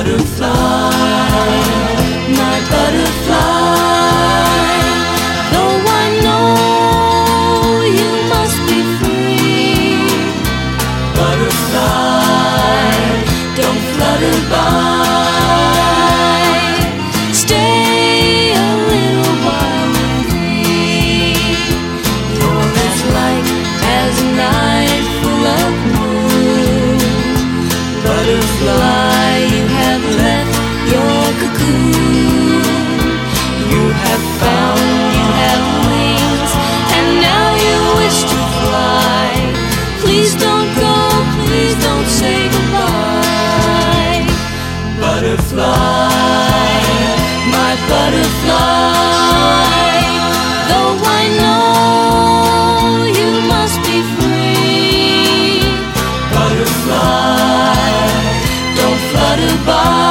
butterfly, my butterfly. Though I know you must be free, butterfly, don't flutter by. Stay a little while with me. You're as light as a night full of moon. Butterfly, you have left your cocoon. You have found you have wings, and now you wish to fly. Please don't go, please don't say goodbye. Butterfly, my butterfly. Though I know you must be free, butterfly, don't flutter by.